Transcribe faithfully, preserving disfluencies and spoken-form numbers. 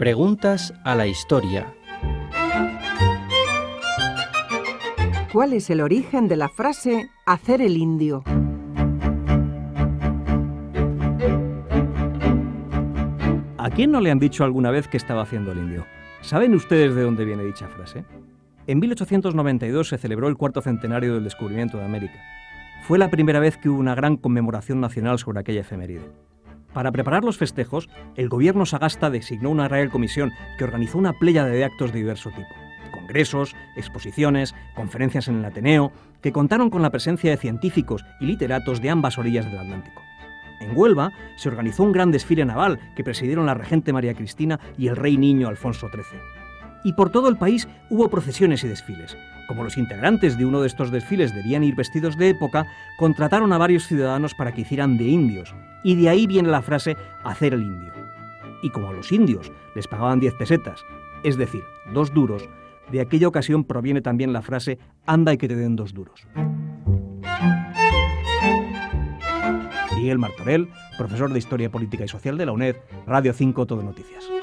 Preguntas a la historia. ¿Cuál es el origen de la frase hacer el indio? ¿A quién no le han dicho alguna vez que estaba haciendo el indio? ¿Saben ustedes de dónde viene dicha frase? En mil ochocientos noventa y dos se celebró el cuarto centenario del descubrimiento de América. Fue la primera vez que hubo una gran conmemoración nacional sobre aquella efeméride. Para preparar los festejos, el gobierno Sagasta designó una Real Comisión que organizó una pléyade de actos de diverso tipo. Congresos, exposiciones, conferencias en el Ateneo, que contaron con la presencia de científicos y literatos de ambas orillas del Atlántico. En Huelva se organizó un gran desfile naval que presidieron la regente María Cristina y el rey niño Alfonso trece. Y por todo el país hubo procesiones y desfiles. Como los integrantes de uno de estos desfiles debían ir vestidos de época, contrataron a varios ciudadanos para que hicieran de indios, y de ahí viene la frase hacer el indio. Y como a los indios les pagaban diez pesetas, es decir, dos duros, de aquella ocasión proviene también la frase anda y que te den dos duros. Miguel Martorell, profesor de Historia Política y Social de la UNED, Radio cinco Todo Noticias.